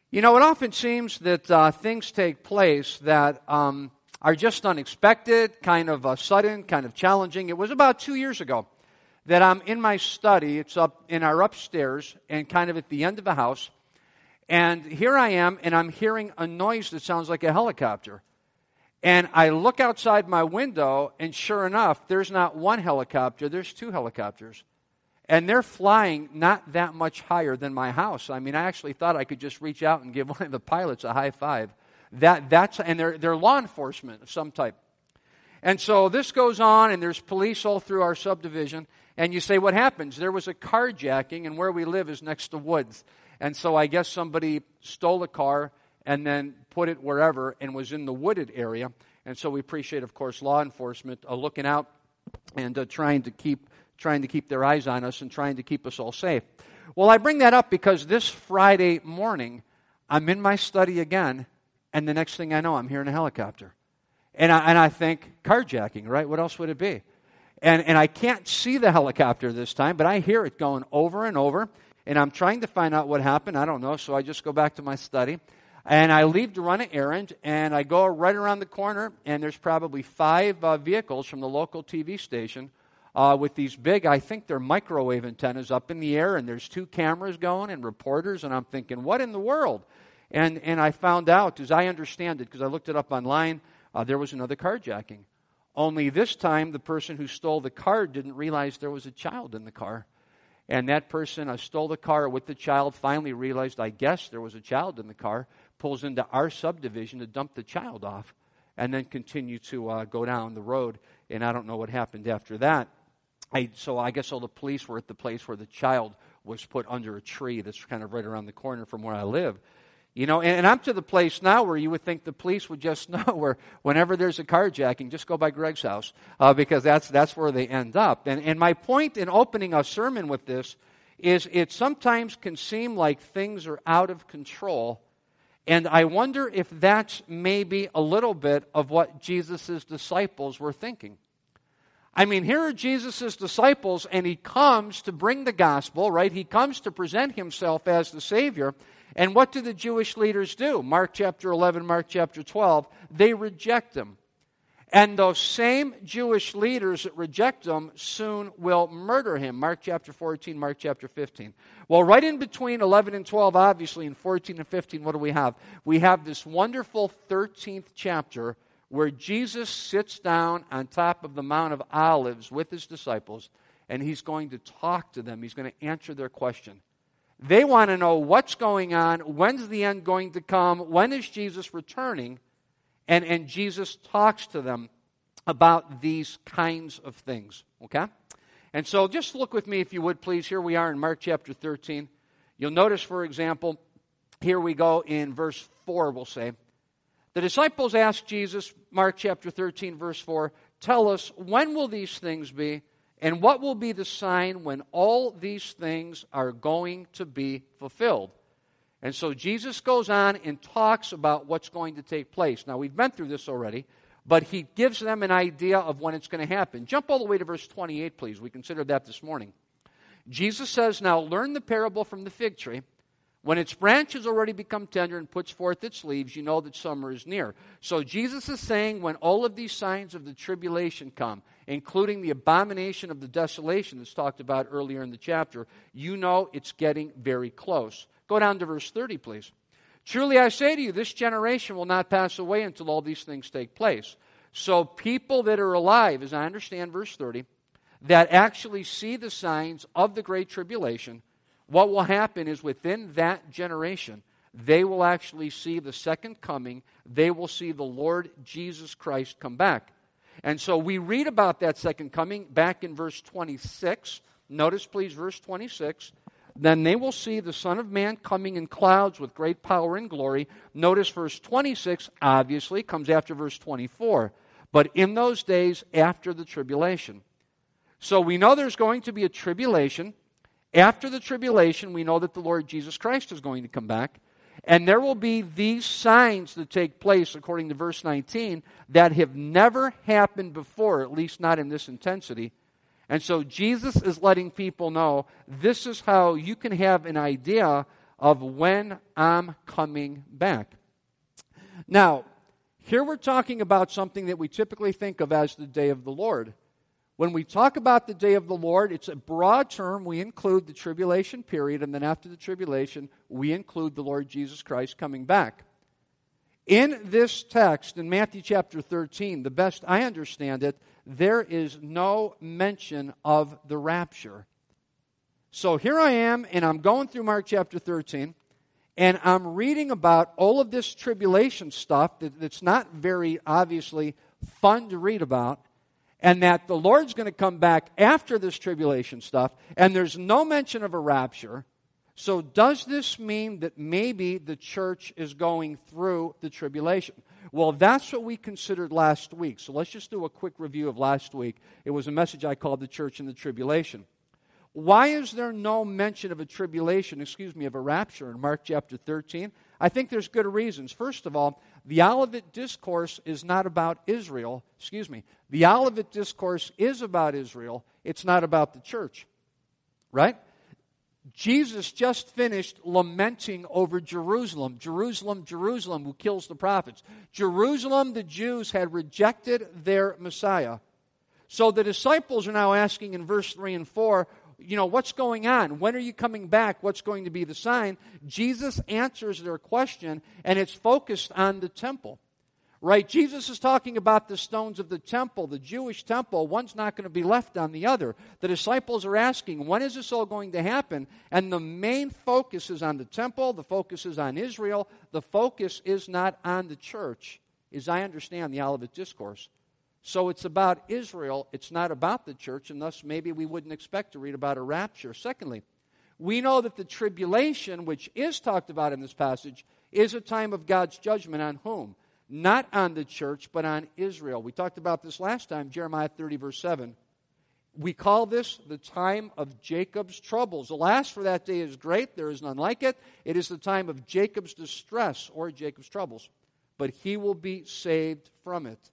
You know, it often seems that things take place that are just unexpected, kind of sudden, kind of challenging. It was about 2 years ago that I'm in my study. It's up in our upstairs and kind of at the end of the house. And here I am, and I'm hearing a noise that sounds like a helicopter. And I look outside my window, and sure enough, there's not one helicopter, there's 2 helicopters. And they're flying not that much higher than my house. I mean, I actually thought I could just reach out and give one of the pilots a high five. And they're law enforcement of some type. And so this goes on, and there's police all through our subdivision. And you say, what happens? There was a carjacking, and where we live is next to woods. And so I guess somebody stole a car and then put it wherever and was in the wooded area. And so we appreciate, of course, law enforcement looking out and trying to keep their eyes on us and trying to keep us all safe. Well, I bring that up because this Friday morning, I'm in my study again, and the next thing I know, I'm hearing a helicopter. And I think, carjacking, right? What else would it be? And I can't see the helicopter this time, but I hear it going over and over, and I'm trying to find out what happened. I don't know, so I just go back to my study. And I leave to run an errand, and I go right around the corner, and there's probably 5 vehicles from the local TV station with these big, I think they're microwave antennas up in the air, and there's 2 cameras going and reporters, and I'm thinking, what in the world? And I found out, as I understand it, because I looked it up online, there was another carjacking. Only this time, the person who stole the car didn't realize there was a child in the car. And that person stole the car with the child, finally realized, I guess, there was a child in the car, pulls into our subdivision to dump the child off, and then continue to go down the road. And I don't know what happened after that. So I guess all the police were at the place where the child was put under a tree that's kind of right around the corner from where I live. You know, and I'm to the place now where you would think the police would just know where whenever there's a carjacking, just go by Greg's house because that's where they end up. And my point in opening a sermon with this is it sometimes can seem like things are out of control, and I wonder if that's maybe a little bit of what Jesus' disciples were thinking. I mean, here are Jesus' disciples, and he comes to bring the gospel, right? He comes to present himself as the Savior. And what do the Jewish leaders do? Mark chapter 11, Mark chapter 12, they reject him. And those same Jewish leaders that reject him soon will murder him. Mark chapter 14, Mark chapter 15. Well, right in between 11 and 12, obviously, in 14 and 15, what do we have? We have this wonderful 13th chapter where Jesus sits down on top of the Mount of Olives with his disciples, and he's going to talk to them. He's going to answer their question. They want to know what's going on, when's the end going to come, when is Jesus returning, and Jesus talks to them about these kinds of things, okay? And so just look with me, if you would, please. Here we are in Mark chapter 13. You'll notice, for example, here we go in verse 4, we'll say. The disciples asked Jesus, Mark chapter 13, verse 4, tell us, when will these things be? And what will be the sign when all these things are going to be fulfilled? And so Jesus goes on and talks about what's going to take place. Now, we've been through this already, but he gives them an idea of when it's going to happen. Jump all the way to verse 28, please. We considered that this morning. Jesus says, now learn the parable from the fig tree. When its branch has already become tender and puts forth its leaves, you know that summer is near. So Jesus is saying when all of these signs of the tribulation come, including the abomination of the desolation that's talked about earlier in the chapter, you know it's getting very close. Go down to verse 30, please. Truly I say to you, this generation will not pass away until all these things take place. So people that are alive, as I understand verse 30, that actually see the signs of the great tribulation, what will happen is within that generation, they will actually see the second coming. They will see the Lord Jesus Christ come back. And so we read about that second coming back in verse 26. Notice, please, verse 26. Then they will see the Son of Man coming in clouds with great power and glory. Notice verse 26, obviously, comes after verse 24. But in those days after the tribulation. So we know there's going to be a tribulation. After the tribulation, we know that the Lord Jesus Christ is going to come back. And there will be these signs that take place, according to verse 19, that have never happened before, at least not in this intensity. And so Jesus is letting people know this is how you can have an idea of when I'm coming back. Now, here we're talking about something that we typically think of as the day of the Lord. When we talk about the day of the Lord, it's a broad term. We include the tribulation period, and then after the tribulation, we include the Lord Jesus Christ coming back. In this text, in Matthew chapter 13, the best I understand it, there is no mention of the rapture. So here I am, and I'm going through Mark chapter 13, and I'm reading about all of this tribulation stuff that's not very obviously fun to read about, and that the Lord's going to come back after this tribulation stuff, and there's no mention of a rapture. So does this mean that maybe the church is going through the tribulation? Well, that's what we considered last week. So let's just do a quick review of last week. It was a message I called The Church in the Tribulation. Why is there no mention of a rapture in Mark chapter 13? I think there's good reasons. First of all, the Olivet Discourse is not about Israel. The Olivet Discourse is about Israel. It's not about the church. Right? Jesus just finished lamenting over Jerusalem. Jerusalem, Jerusalem, who kills the prophets. Jerusalem, the Jews had rejected their Messiah. So the disciples are now asking in verse 3 and 4, what's going on? When are you coming back? What's going to be the sign? Jesus answers their question, and it's focused on the temple. Right? Jesus is talking about the stones of the temple, the Jewish temple. One's not going to be left on the other. The disciples are asking, when is this all going to happen? And the main focus is on the temple. The focus is on Israel. The focus is not on the church, as I understand the Olivet Discourse. So it's about Israel. It's not about the church, and thus maybe we wouldn't expect to read about a rapture. Secondly, we know that the tribulation, which is talked about in this passage, is a time of God's judgment on whom? Not on the church, but on Israel. We talked about this last time, Jeremiah 30, verse 7. We call this the time of Jacob's troubles. Alas, for that day is great. There is none like it. It is the time of Jacob's distress, or Jacob's troubles. But he will be saved from it.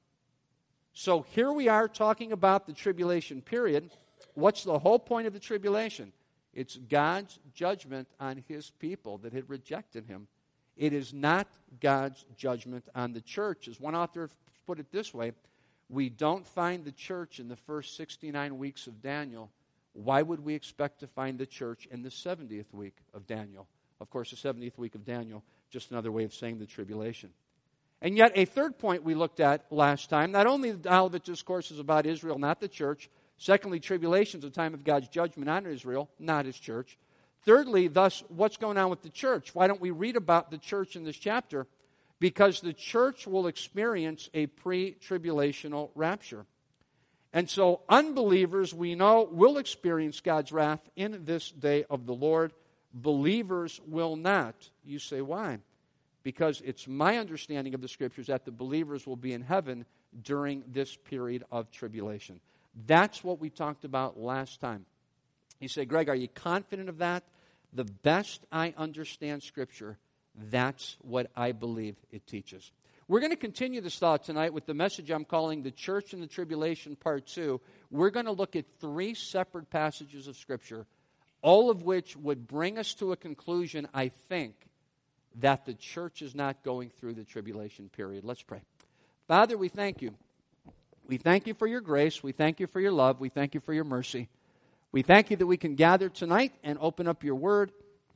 So here we are talking about the tribulation period. What's the whole point of the tribulation? It's God's judgment on his people that had rejected him. It is not God's judgment on the church. As one author put it this way, we don't find the church in the first 69 weeks of Daniel. Why would we expect to find the church in the 70th week of Daniel? Of course, the 70th week of Daniel, just another way of saying the tribulation. And yet, a third point we looked at last time, not only the Olivet Discourse is about Israel, not the church. Secondly, tribulation is a time of God's judgment on Israel, not his church. Thirdly, thus, what's going on with the church? Why don't we read about the church in this chapter? Because the church will experience a pre-tribulational rapture. And so unbelievers, we know, will experience God's wrath in this day of the Lord. Believers will not. You say, why? Because it's my understanding of the Scriptures that the believers will be in heaven during this period of tribulation. That's what we talked about last time. You say, Greg, are you confident of that? The best I understand Scripture, that's what I believe it teaches. We're going to continue this thought tonight with the message I'm calling The Church in the Tribulation, Part 2. We're going to look at 3 separate passages of Scripture, all of which would bring us to a conclusion, I think, that the church is not going through the tribulation period. Let's pray. Father, we thank you. We thank you for your grace. We thank you for your love. We thank you for your mercy. We thank you that we can gather tonight and open up your word.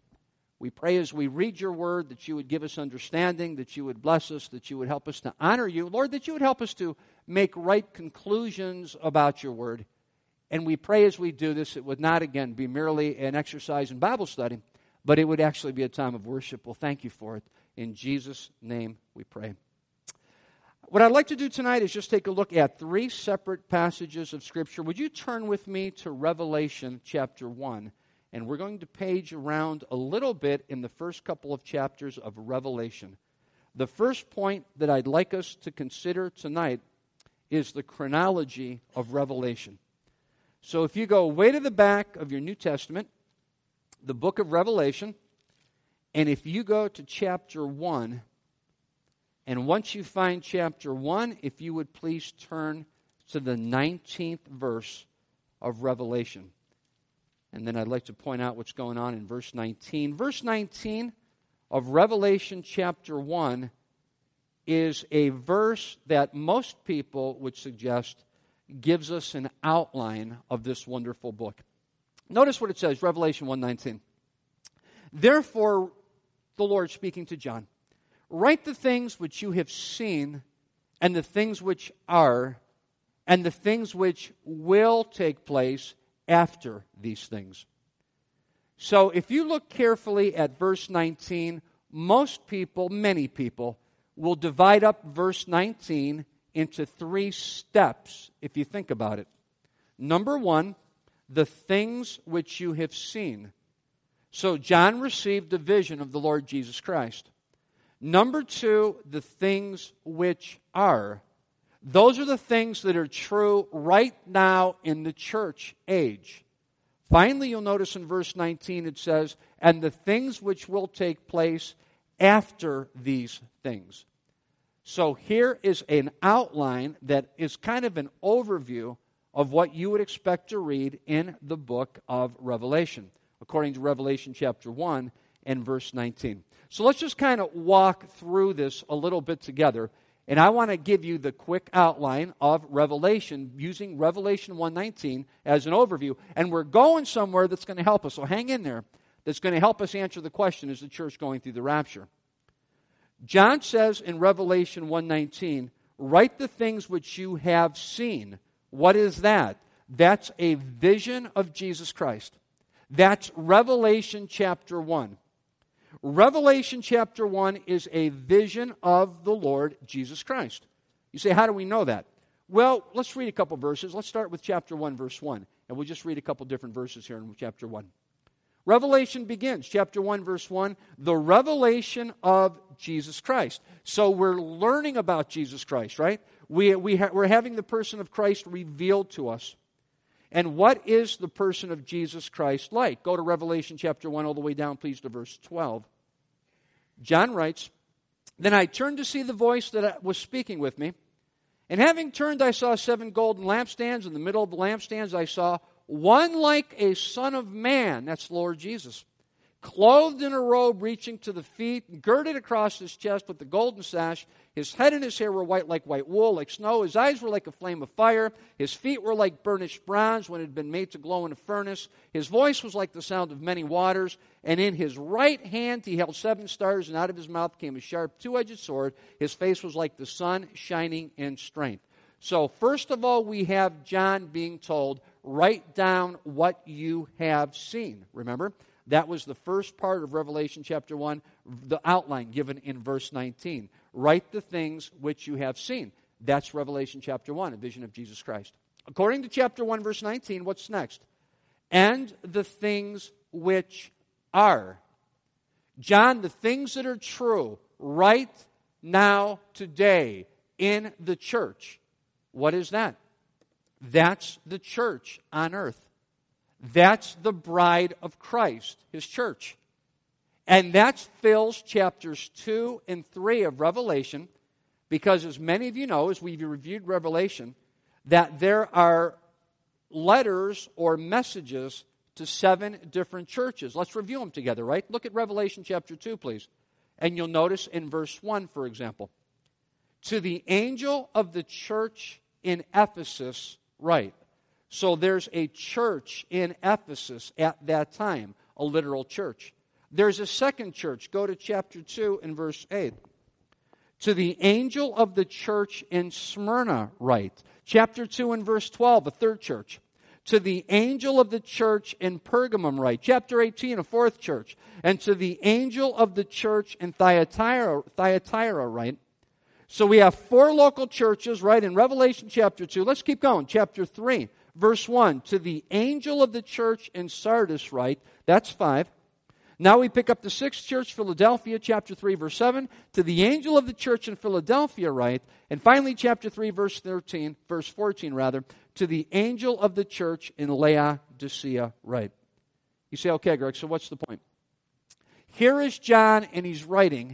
We pray as we read your word that you would give us understanding, that you would bless us, that you would help us to honor you. Lord, that you would help us to make right conclusions about your word. And we pray as we do this, it would not again be merely an exercise in Bible study, but it would actually be a time of worship. Well, thank you for it. In Jesus' name we pray. What I'd like to do tonight is just take a look at 3 separate passages of Scripture. Would you turn with me to Revelation chapter 1? And we're going to page around a little bit in the first couple of chapters of Revelation. The first point that I'd like us to consider tonight is the chronology of Revelation. So if you go way to the back of your New Testament, the book of Revelation, and if you go to chapter 1, and once you find chapter 1, if you would please turn to the 19th verse of Revelation. And then I'd like to point out what's going on in verse 19. Verse 19 of Revelation chapter 1 is a verse that most people would suggest gives us an outline of this wonderful book. Notice what it says, Revelation 1:19. Therefore, the Lord speaking to John, write the things which you have seen, and the things which are, and the things which will take place after these things. So if you look carefully at verse 19, most people, many people, will divide up verse 19 into 3 steps, if you think about it. Number 1, the things which you have seen. So John received a vision of the Lord Jesus Christ. Number 2, the things which are. Those are the things that are true right now in the church age. Finally, you'll notice in verse 19 it says, and the things which will take place after these things. So here is an outline that is kind of an overview of what you would expect to read in the book of Revelation, according to Revelation chapter 1 and verse 19. So let's just kind of walk through this a little bit together. And I want to give you the quick outline of Revelation using Revelation 1:19 as an overview. And we're going somewhere that's going to help us. So hang in there. That's going to help us answer the question, is the church going through the rapture? John says in Revelation 1:19, write the things which you have seen. What is that? That's a vision of Jesus Christ. That's Revelation chapter 1. Revelation chapter 1 is a vision of the Lord Jesus Christ. You say, how do we know that? Well, let's read a couple verses. Let's start with chapter 1, verse 1. And we'll just read a couple different verses here in chapter 1. Revelation begins, chapter 1, verse 1, the revelation of Jesus Christ. So we're learning about Jesus Christ, right? We're having the person of Christ revealed to us. And what is the person of Jesus Christ like? Go to Revelation chapter 1 all the way down, please, to verse 12. John writes, then I turned to see the voice that was speaking with me. And having turned, I saw 7 golden lampstands. In the middle of the lampstands, I saw one like a son of man. That's Lord Jesus. Clothed in a robe reaching to the feet, girded across his chest with the golden sash. His head and his hair were white like white wool, like snow. His eyes were like a flame of fire. His feet were like burnished bronze when it had been made to glow in a furnace. His voice was like the sound of many waters. And in his right hand he held 7 stars, and out of his mouth came a sharp 2-edged sword. His face was like the sun shining in strength. So first of all, we have John being told, write down what you have seen. Remember? That was the first part of Revelation chapter 1, the outline given in verse 19. Write the things which you have seen. That's Revelation chapter 1, a vision of Jesus Christ. According to chapter 1, verse 19, what's next? And the things which are. John, the things that are true right now, today, in the church. What is that? That's the church on earth. That's the bride of Christ, His church. And that fills chapters 2 and 3 of Revelation, because as many of you know, as we've reviewed Revelation, that there are letters or messages to 7 different churches. Let's review them together, right? Look at Revelation chapter 2, please. And you'll notice in verse 1, for example, to the angel of the church in Ephesus write. So there's a church in Ephesus at that time, a literal church. There's a second church. Go to chapter 2 and verse 8. To the angel of the church in Smyrna write. Chapter 2 and verse 12, a third church. To the angel of the church in Pergamum write. Chapter 18, a fourth church. And to the angel of the church in Thyatira write. So we have 4 local churches, right, in Revelation chapter 2. Let's keep going. Chapter 3. Verse 1, to the angel of the church in Sardis write, that's 5. Now we pick up the 6th church, Philadelphia, chapter 3, verse 7. To the angel of the church in Philadelphia write, and finally chapter 3, verse 14, to the angel of the church in Laodicea write. You say, okay, Greg, so what's the point? Here is John, and he's writing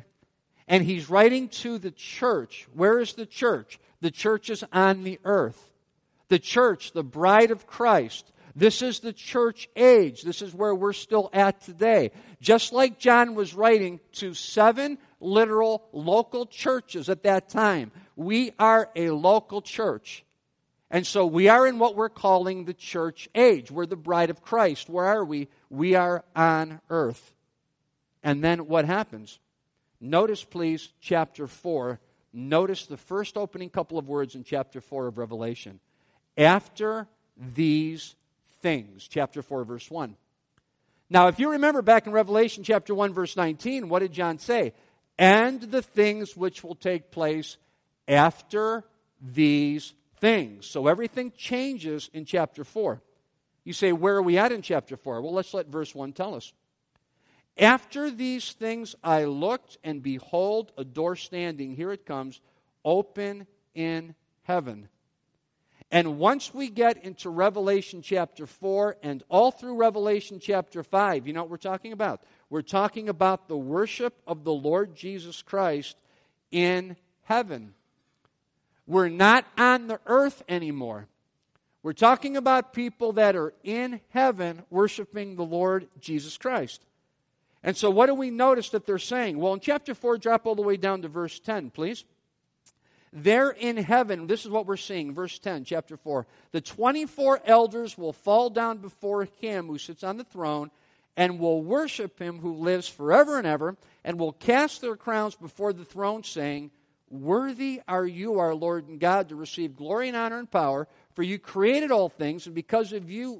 to the church. Where is the church? The church is on the earth. The church, the bride of Christ, This is the church age. This is where we're still at today. Just like John was writing to 7 literal local churches at that time, we are a local church. And so we are in what we're calling the church age. We're the bride of Christ. Where are we? We are on earth. And then what happens? Notice, please, chapter 4. Notice the first opening couple of words in chapter 4 of Revelation. After these things. Chapter 4, verse 1. Now, if you remember back in Revelation chapter 1, verse 19, what did John say? And the things which will take place after these things. So everything changes in chapter 4. You say, where are we at in chapter 4? Well, let's let verse 1 tell us. After these things I looked, and behold, a door standing, here it comes, open in heaven. And once we get into Revelation chapter 4 and all through Revelation chapter 5, you know what we're talking about? We're talking about the worship of the Lord Jesus Christ in heaven. We're not on the earth anymore. We're talking about people that are in heaven worshiping the Lord Jesus Christ. And so what do we notice that they're saying? Well, in chapter 4, drop all the way down to verse 10, please. There in heaven, this is what we're seeing, verse 10, chapter 4. The 24 elders will fall down before him who sits on the throne and will worship him who lives forever and ever, and will cast their crowns before the throne, saying, Worthy are you, our Lord and God, to receive glory and honor and power, for you created all things, and because of your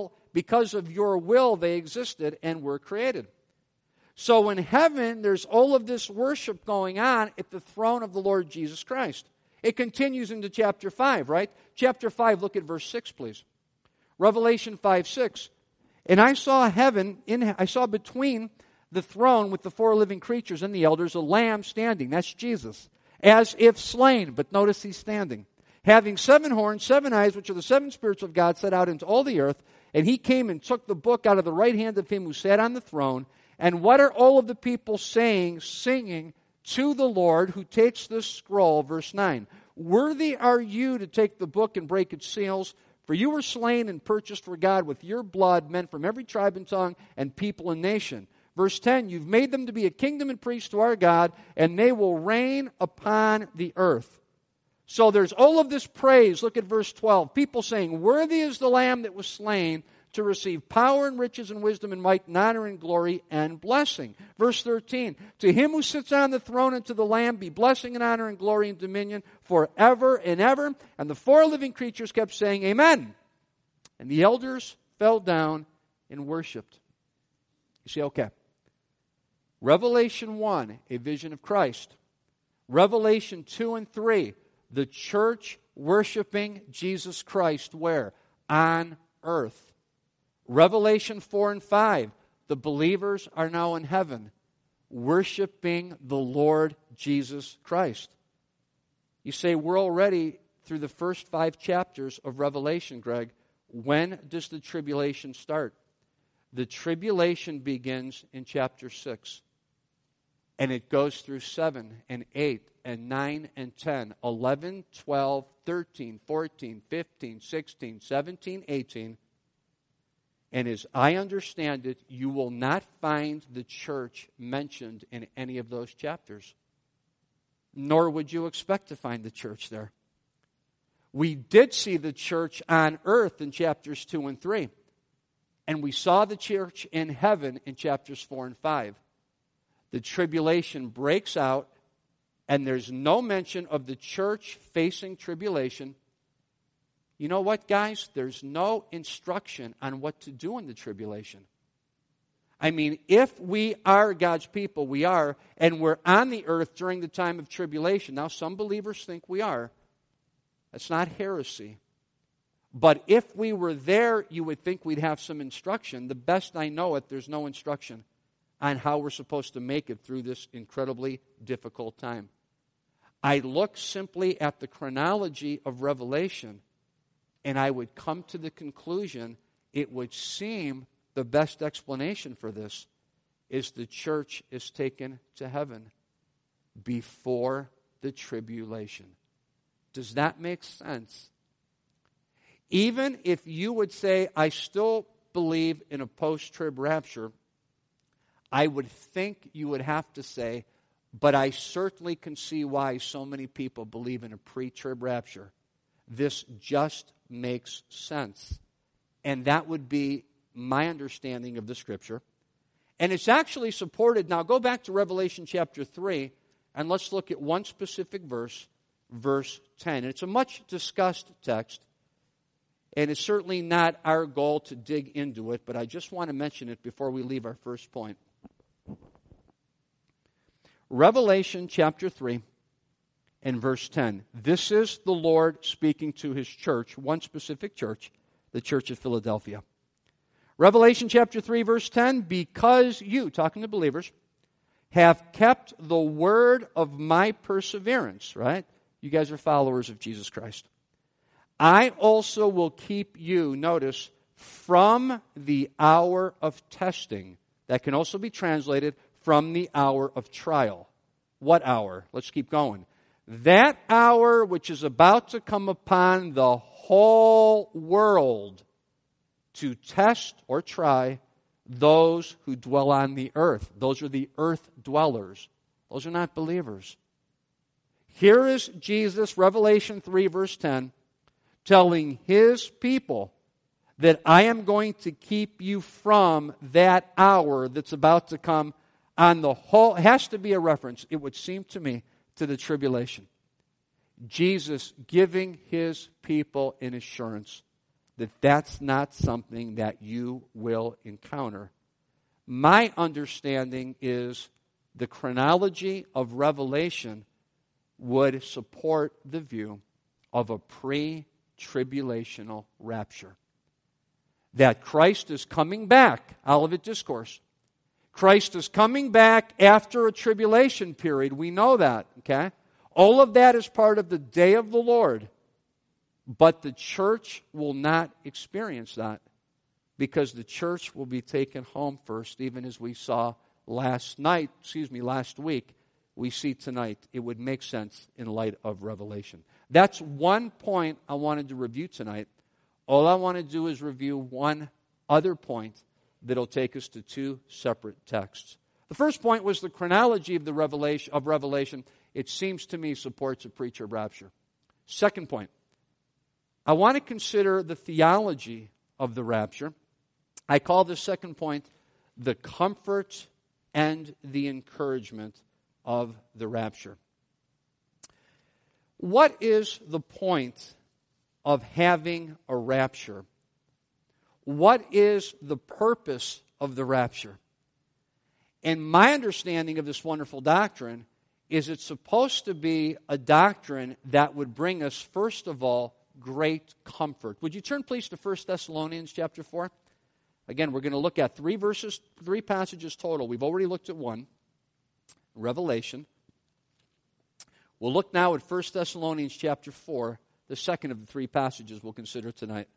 will they existed and were created. So in heaven, there's all of this worship going on at the throne of the Lord Jesus Christ. It continues into chapter 5, right? Chapter 5, look at verse 6, please. Revelation 5:6. And I saw heaven, I saw between the throne with the 4 living creatures and the elders a lamb standing. That's Jesus. As if slain, but notice he's standing. Having 7 horns, 7 eyes, which are the 7 spirits of God set out into all the earth. And he came and took the book out of the right hand of him who sat on the throne. And what are all of the people saying, singing to the Lord who takes this scroll? Verse 9. Worthy are you to take the book and break its seals, for you were slain and purchased for God with your blood men from every tribe and tongue and people and nation. Verse 10, you've made them to be a kingdom and priests to our God, and they will reign upon the earth. So there's all of this praise. Look at verse 12. People saying, Worthy is the Lamb that was slain to receive power and riches and wisdom and might and honor and glory and blessing. Verse 13, to him who sits on the throne and to the Lamb be blessing and honor and glory and dominion forever and ever. And the 4 living creatures kept saying, Amen. And the elders fell down and worshipped. You see, okay. Revelation 1, a vision of Christ. Revelation 2 and 3, the church worshiping Jesus Christ where? On earth. Revelation 4 and 5, the believers are now in heaven, worshiping the Lord Jesus Christ. You say, we're already through the first 5 chapters of Revelation, Greg. When does the tribulation start? The tribulation begins in chapter 6. And it goes through 7 and 8 and 9 and 10, 11, 12, 13, 14, 15, 16, 17, 18. And as I understand it, you will not find the church mentioned in any of those chapters. Nor would you expect to find the church there. We did see the church on earth in chapters 2 and 3. And we saw the church in heaven in chapters 4 and 5. The tribulation breaks out, and there's no mention of the church facing tribulation. You know what, guys? There's no instruction on what to do in the tribulation. I mean, if we are God's people, we are, and we're on the earth during the time of tribulation. Now, some believers think we are. That's not heresy. But if we were there, you would think we'd have some instruction. The best I know it, there's no instruction on how we're supposed to make it through this incredibly difficult time. I look simply at the chronology of Revelation, and I would come to the conclusion, it would seem the best explanation for this is the church is taken to heaven before the tribulation. Does that make sense? Even if you would say, I still believe in a post-trib rapture, I would think you would have to say, but I certainly can see why so many people believe in a pre-trib rapture. This just makes sense. And that would be my understanding of the Scripture. And it's actually supported. Now go back to Revelation chapter 3, and let's look at one specific verse, verse 10. And it's a much discussed text, and it's certainly not our goal to dig into it, but I just want to mention it before we leave our first point. Revelation chapter 3 and verse 10. This is the Lord speaking to His church, one specific church, the church of Philadelphia. Revelation chapter 3 verse 10, because you, talking to believers, have kept the word of my perseverance, right? You guys are followers of Jesus Christ. I also will keep you, notice, from the hour of testing. That can also be translated from the hour of trial. What hour? Let's keep going. That hour which is about to come upon the whole world to test or try those who dwell on the earth. Those are the earth dwellers. Those are not believers. Here is Jesus, Revelation 3 verse 10, telling His people that I am going to keep you from that hour that's about to come on the whole. It has to be a reference, it would seem to me, to the tribulation. Jesus giving His people an assurance that that's not something that you will encounter. My understanding is the chronology of Revelation would support the view of a pre-tribulational rapture. That Christ is coming back, Olivet Discourse. Christ is coming back after a tribulation period. We know that, okay? All of that is part of the day of the Lord. But the church will not experience that because the church will be taken home first, even as we saw last week, we see tonight. It would make sense in light of Revelation. That's one point I wanted to review tonight. All I want to do is review one other point that'll take us to two separate texts. The first point was the chronology of Revelation. It seems to me supports a pre-trib rapture. Second point, I want to consider the theology of the rapture. I call this second point the comfort and the encouragement of the rapture. What is the point of having a rapture? What is the purpose of the rapture? And my understanding of this wonderful doctrine is it's supposed to be a doctrine that would bring us, first of all, great comfort. Would you turn please to 1 Thessalonians chapter 4? Again, we're going to look at three passages total. We've already looked at one, Revelation. We'll look now at 1 Thessalonians chapter 4, the second of the three passages we'll consider tonight.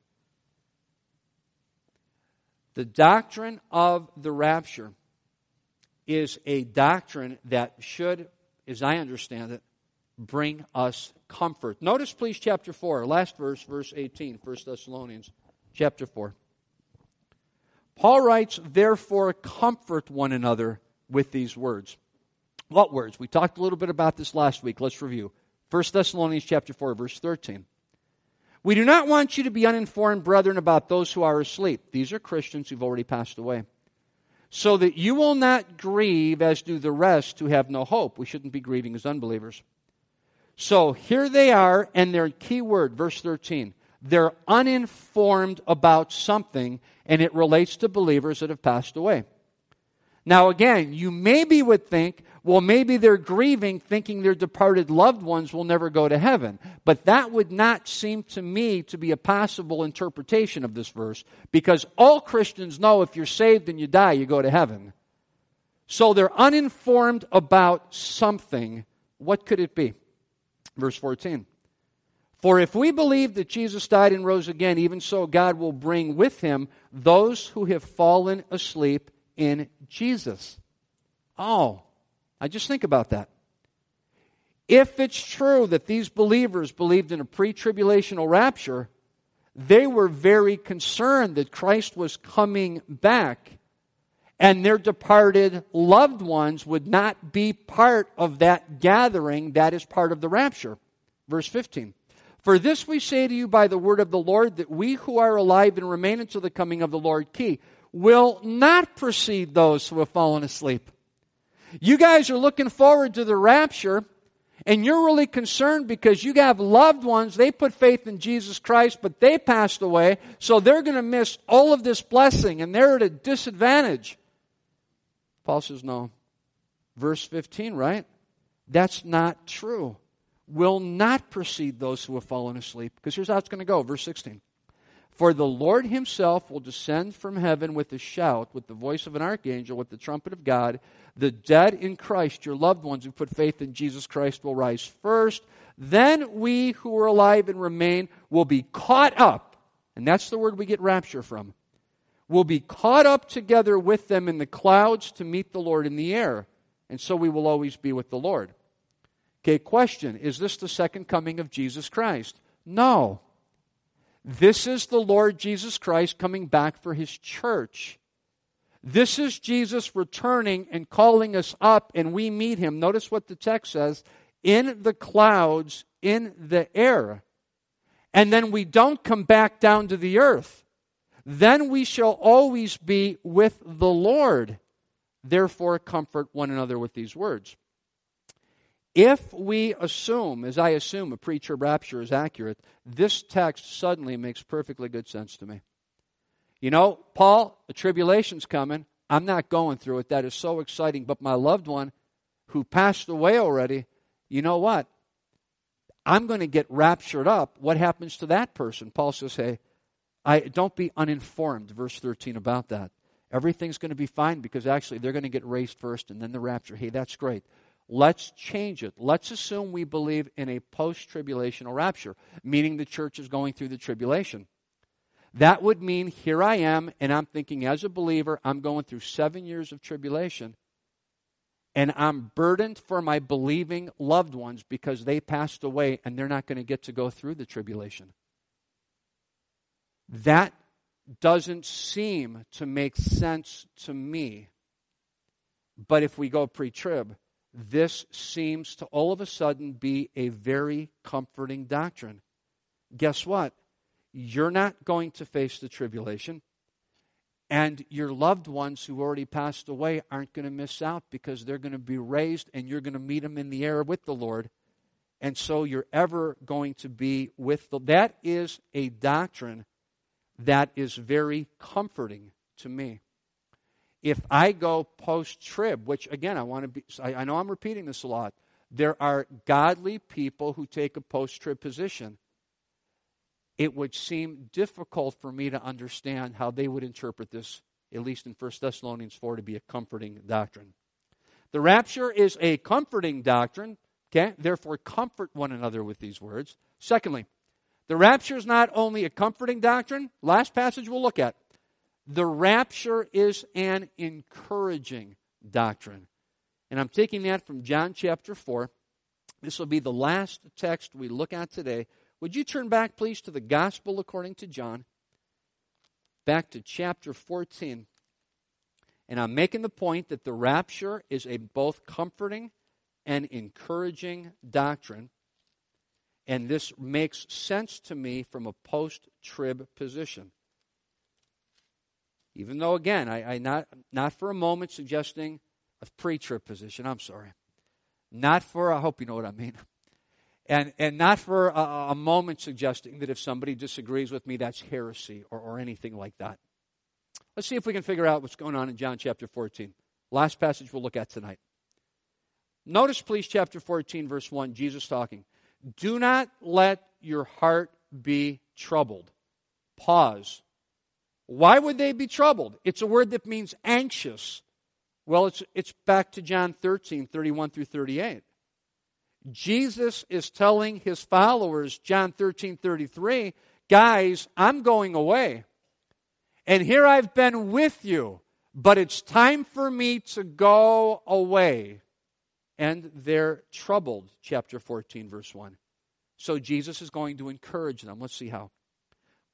The doctrine of the rapture is a doctrine that should, as I understand it, bring us comfort. Notice, please, chapter 4, last verse, verse 18, 1 Thessalonians chapter 4. Paul writes, therefore, comfort one another with these words. What words? We talked a little bit about this last week. Let's review. 1 Thessalonians chapter 4, verse 13. We do not want you to be uninformed, brethren, about those who are asleep. These are Christians who've already passed away. So that you will not grieve as do the rest who have no hope. We shouldn't be grieving as unbelievers. So here they are, and their key word, verse 13. They're uninformed about something, and it relates to believers that have passed away. Now again, you maybe would think, well, maybe they're grieving, thinking their departed loved ones will never go to heaven. But that would not seem to me to be a possible interpretation of this verse, because all Christians know if you're saved and you die, you go to heaven. So they're uninformed about something. What could it be? Verse 14. For if we believe that Jesus died and rose again, even so God will bring with Him those who have fallen asleep in Jesus. Oh, I just think about that. If it's true that these believers believed in a pre-tribulational rapture, They were very concerned that Christ was coming back, and their departed loved ones would not be part of that gathering that is part of the rapture. Verse 15. For this we say to you by the word of the Lord, that we who are alive and remain until the coming of the Lord, key, will not precede those who have fallen asleep. You guys are looking forward to the rapture, and you're really concerned because you have loved ones, they put faith in Jesus Christ, but they passed away, so they're going to miss all of this blessing, and they're at a disadvantage. Paul says, no. Verse 15, right? That's not true. Will not precede those who have fallen asleep. Because here's how it's going to go. Verse 16. For the Lord himself will descend from heaven with a shout, with the voice of an archangel, with the trumpet of God. The dead in Christ, your loved ones who put faith in Jesus Christ, will rise first. Then we who are alive and remain will be caught up. And that's the word we get rapture from. Will be caught up together with them in the clouds to meet the Lord in the air. And so we will always be with the Lord. Okay, question. Is this the second coming of Jesus Christ? No. This is the Lord Jesus Christ coming back for His church. This is Jesus returning and calling us up, and we meet Him. Notice what the text says, in the clouds, in the air. And then we don't come back down to the earth. Then we shall always be with the Lord. Therefore, comfort one another with these words. If we assume, as I assume, a pre-trib rapture is accurate, this text suddenly makes perfectly good sense to me. You know, Paul, the tribulation's coming. I'm not going through it. That is so exciting. But my loved one who passed away already, you know what? I'm going to get raptured up. What happens to that person? Paul says, hey, don't be uninformed, verse 13, about that. Everything's going to be fine because actually they're going to get raised first and then the rapture. Hey, that's great. Let's change it. Let's assume we believe in a post-tribulational rapture, meaning the church is going through the tribulation. That would mean here I am, and I'm thinking as a believer, I'm going through 7 years of tribulation, and I'm burdened for my believing loved ones because they passed away and they're not going to get to go through the tribulation. That doesn't seem to make sense to me. But if we go pre-trib, this seems to all of a sudden be a very comforting doctrine. Guess what? You're not going to face the tribulation, and your loved ones who already passed away aren't going to miss out because they're going to be raised and you're going to meet them in the air with the Lord. And so you're ever going to be with the... That is a doctrine that is very comforting to me. If I go post-trib, which again, I know I'm repeating this a lot, there are godly people who take a post-trib position. It would seem difficult for me to understand how they would interpret this, at least in 1 Thessalonians 4, to be a comforting doctrine. The rapture is a comforting doctrine, okay? Therefore, comfort one another with these words. Secondly, the rapture is not only a comforting doctrine, last passage we'll look at, the rapture is an encouraging doctrine. And I'm taking that from John chapter 4. This will be the last text we look at today. Would you turn back, please, to the Gospel according to John, back to chapter 14. And I'm making the point that the rapture is a both comforting and encouraging doctrine. And this makes sense to me from a post-trib position. Even though, again, I not for a moment suggesting a pre-trib position. I'm sorry. Not for, I hope you know what I mean. And not for a moment suggesting that if somebody disagrees with me, that's heresy or anything like that. Let's see if we can figure out what's going on in John chapter 14. Last passage we'll look at tonight. Notice, please, chapter 14, verse 1, Jesus talking. Do not let your heart be troubled. Pause. Why would they be troubled? It's a word that means anxious. Well, it's back to John 13, 31 through 38. Jesus is telling his followers, John 13, 33, guys, I'm going away. And here I've been with you, but it's time for me to go away. And they're troubled, chapter 14, verse 1. So Jesus is going to encourage them. Let's see how.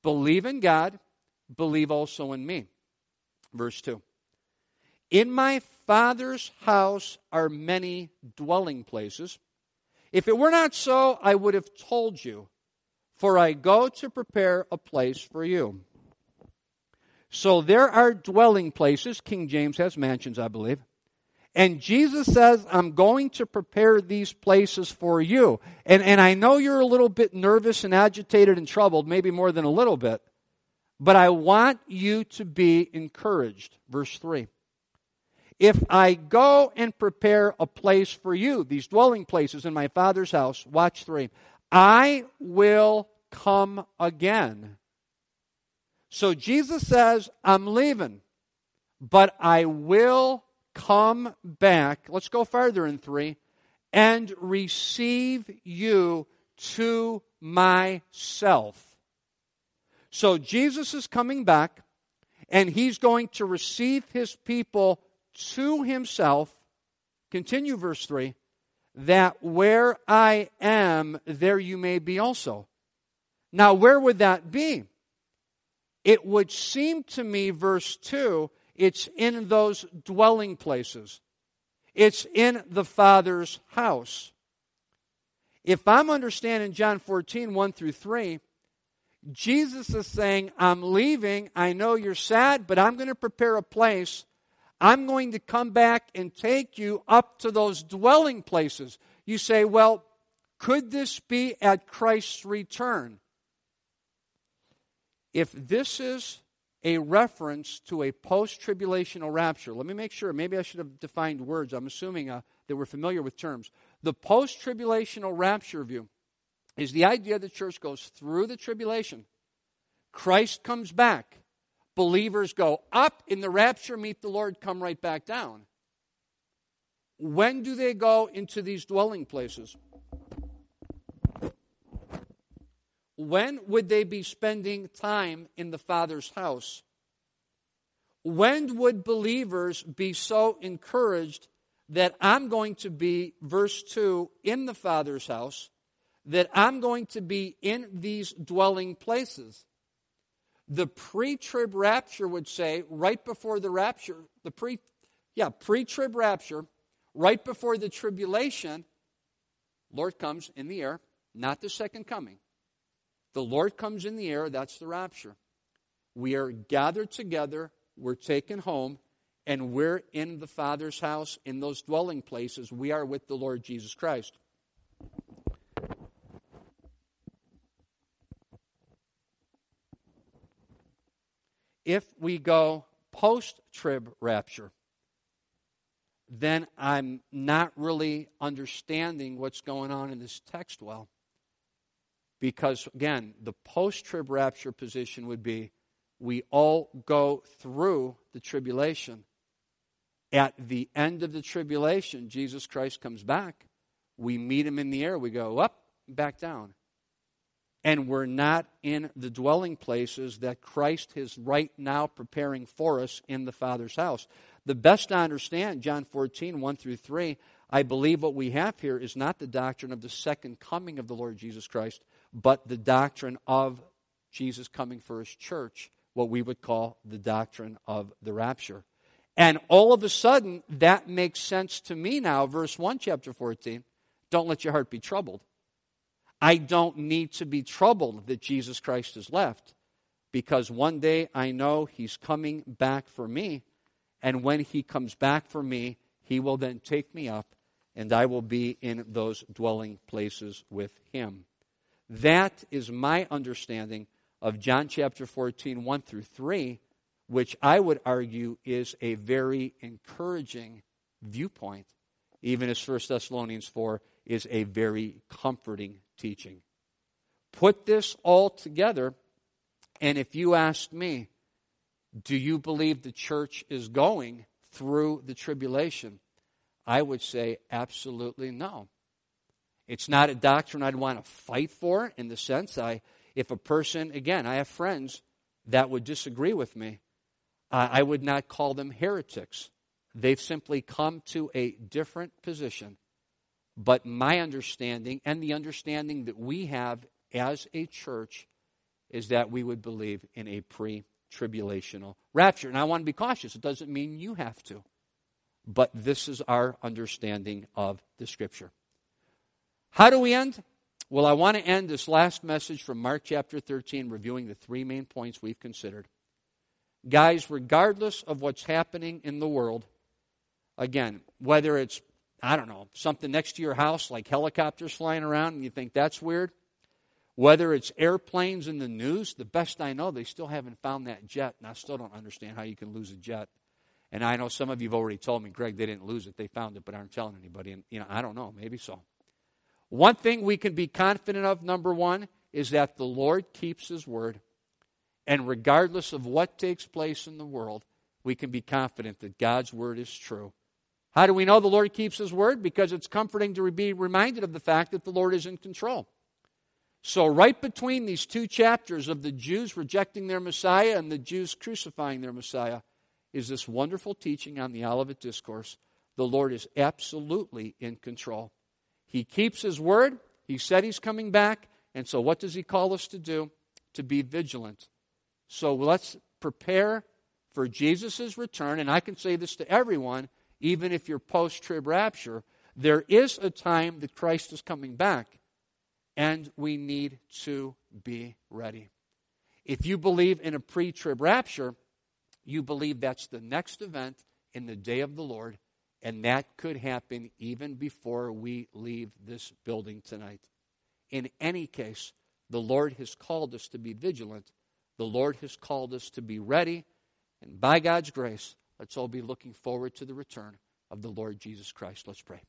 Believe in God, believe also in me. Verse 2. In my Father's house are many dwelling places. If it were not so, I would have told you, for I go to prepare a place for you. So there are dwelling places. King James has mansions, I believe. And Jesus says, I'm going to prepare these places for you. And I know you're a little bit nervous and agitated and troubled, maybe more than a little bit. But I want you to be encouraged. Verse 3. If I go and prepare a place for you, these dwelling places in my Father's house, watch 3, I will come again. So Jesus says, I'm leaving, but I will come back. Let's go farther in 3, and receive you to myself. So Jesus is coming back, and he's going to receive his people to himself. Continue verse 3, that where I am, there you may be also. Now, where would that be? It would seem to me, verse 2, it's in those dwelling places. It's in the Father's house. If I'm understanding John 14, 1 through 3, Jesus is saying, I'm leaving. I know you're sad, but I'm going to prepare a place. I'm going to come back and take you up to those dwelling places. You say, well, could this be at Christ's return? If this is a reference to a post-tribulational rapture, let me make sure. Maybe I should have defined words. I'm assuming that we're familiar with terms. The post-tribulational rapture view is the idea the church goes through the tribulation. Christ comes back. Believers go up in the rapture, meet the Lord, come right back down. When do they go into these dwelling places? When would they be spending time in the Father's house? When would believers be so encouraged that I'm going to be, verse 2, in the Father's house, that I'm going to be in these dwelling places? The pre-trib rapture would say, right before the rapture, pre-trib rapture, right before the tribulation, Lord comes in the air, not the second coming. The Lord comes in the air, that's the rapture. We are gathered together, we're taken home, and we're in the Father's house, in those dwelling places. We are with the Lord Jesus Christ. If we go post-trib rapture, then I'm not really understanding what's going on in this text well. Because, again, the post-trib rapture position would be we all go through the tribulation. At the end of the tribulation, Jesus Christ comes back. We meet him in the air. We go up, back down. And we're not in the dwelling places that Christ is right now preparing for us in the Father's house. The best I understand, John 14, 1 through 3, I believe what we have here is not the doctrine of the second coming of the Lord Jesus Christ, but the doctrine of Jesus coming for his church, what we would call the doctrine of the rapture. And all of a sudden, that makes sense to me now, verse 1, chapter 14. Don't let your heart be troubled. I don't need to be troubled that Jesus Christ has left, because one day I know he's coming back for me, and when he comes back for me, he will then take me up, and I will be in those dwelling places with him. That is my understanding of John chapter 14, 1 through 3, which I would argue is a very encouraging viewpoint, even as 1 Thessalonians 4 is a very comforting teaching. Put this all together, and if you ask me, do you believe the church is going through the tribulation? I would say absolutely no. It's not a doctrine I'd want to fight for, in the sense if a person, again, I have friends that would disagree with me. I would not call them heretics. They've simply come to a different position. But my understanding, and the understanding that we have as a church, is that we would believe in a pre-tribulational rapture. And I want to be cautious. It doesn't mean you have to. But this is our understanding of the Scripture. How do we end? Well, I want to end this last message from Mark chapter 13, reviewing the three main points we've considered. Guys, regardless of what's happening in the world, again, whether it's, I don't know, something next to your house like helicopters flying around and you think that's weird, whether it's airplanes in the news, the best I know, they still haven't found that jet, and I still don't understand how you can lose a jet. And I know some of you have already told me, Greg, they didn't lose it. They found it, but aren't telling anybody. And, I don't know. Maybe so. One thing we can be confident of, number one, is that the Lord keeps His word. And regardless of what takes place in the world, we can be confident that God's word is true. How do we know the Lord keeps His word? Because it's comforting to be reminded of the fact that the Lord is in control. So right between these two chapters of the Jews rejecting their Messiah and the Jews crucifying their Messiah is this wonderful teaching on the Olivet Discourse. The Lord is absolutely in control. He keeps His word. He said He's coming back. And so what does He call us to do? To be vigilant. So let's prepare for Jesus' return. And I can say this to everyone, even if you're post-trib rapture, there is a time that Christ is coming back. And we need to be ready. If you believe in a pre-trib rapture, you believe that's the next event in the day of the Lord, and that could happen even before we leave this building tonight. In any case, the Lord has called us to be vigilant. The Lord has called us to be ready, and by God's grace, let's all be looking forward to the return of the Lord Jesus Christ. Let's pray.